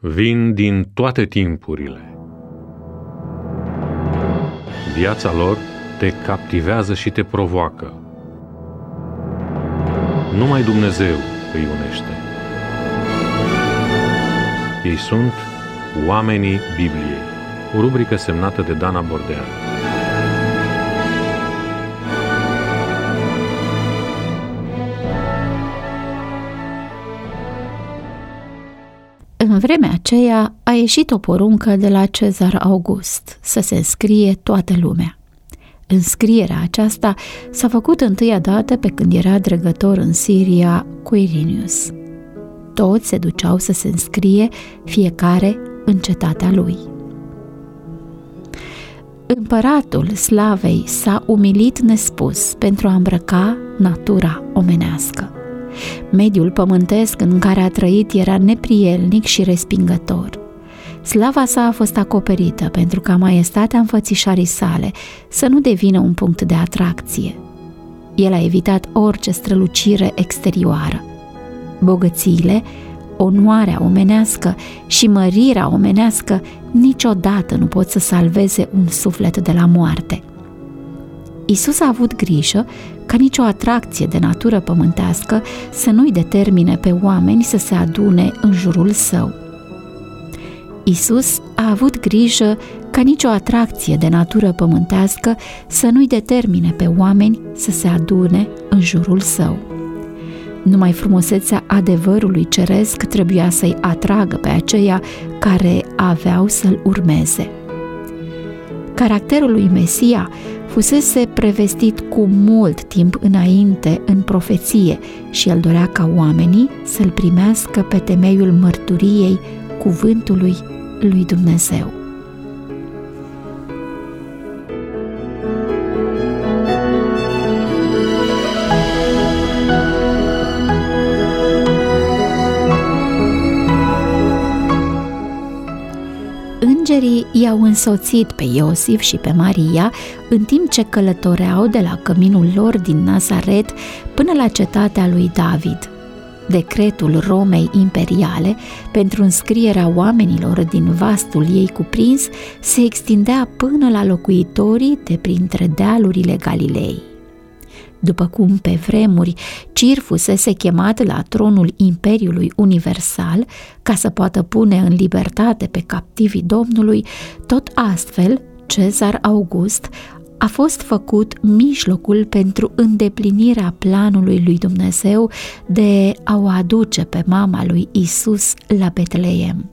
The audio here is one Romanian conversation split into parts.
vin din toate timpurile. Viața lor te captivează și te provoacă. Numai Dumnezeu îi unește. Ei sunt Oamenii Bibliei, o rubrică semnată de Dana Bordean. În vremea aceea a ieșit o poruncă de la Cezar August să se înscrie toată lumea. Înscrierea aceasta s-a făcut întâia dată pe când era dregător în Siria Quirinius. Toți se duceau să se înscrie, fiecare în cetatea lui. Împăratul Slavei s-a umilit nespus pentru a îmbrăca natura omenească. Mediul pământesc în care a trăit era neprielnic și respingător. Slava sa a fost acoperită pentru ca maiestatea înfățișării sale să nu devină un punct de atracție. El a evitat orice strălucire exterioară. Bogățiile, onoarea omenească și mărirea omenească niciodată nu pot să salveze un suflet de la moarte. Iisus a avut grijă ca nicio atracție de natură pământească să nu-i determine pe oameni să se adune în jurul său. Iisus a avut grijă ca nicio atracție de natură pământească să nu-i determine pe oameni să se adune în jurul său. Numai frumusețea adevărului ceresc trebuia să-i atragă pe aceia care aveau să-l urmeze. Caracterul lui Mesia fusese prevestit cu mult timp înainte în profeție și el dorea ca oamenii să-l primească pe temeiul mărturiei cuvântului lui Dumnezeu. Îngerii i-au însoțit pe Iosif și pe Maria în timp ce călătoreau de la căminul lor din Nazaret până la cetatea lui David. Decretul Romei imperiale pentru înscrierea oamenilor din vastul ei cuprins se extindea până la locuitorii de printre dealurile Galilei. După cum pe vremuri Cir fusese chemat la tronul Imperiului Universal ca să poată pune în libertate pe captivii Domnului, tot astfel Cezar August a fost făcut mijlocul pentru îndeplinirea planului lui Dumnezeu de a o aduce pe mama lui Isus la Betleem.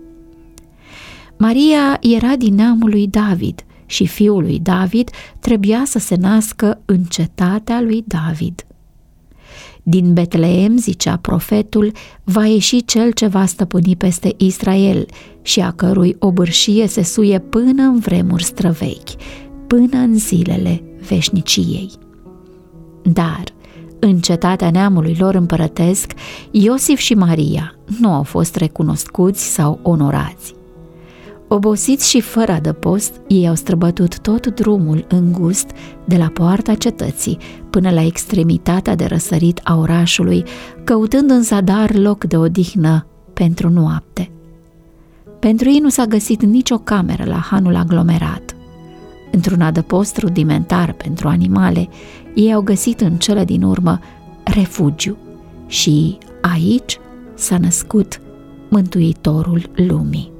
Maria era din neamul lui David și fiul lui David trebuia să se nască în cetatea lui David. Din Betleem, zicea profetul, va ieși cel ce va stăpâni peste Israel și a cărui obârșie se suie până în vremuri străvechi, până în zilele veșniciei. Dar, în cetatea neamului lor împărătesc, Iosif și Maria nu au fost recunoscuți sau onorați. Obosiți și fără adăpost, ei au străbătut tot drumul îngust de la poarta cetății până la extremitatea de răsărit a orașului, căutând în zadar loc de odihnă pentru noapte. Pentru ei nu s-a găsit nicio cameră la hanul aglomerat. Într-un adăpost rudimentar pentru animale, ei au găsit în cele din urmă refugiu și aici s-a născut Mântuitorul lumii.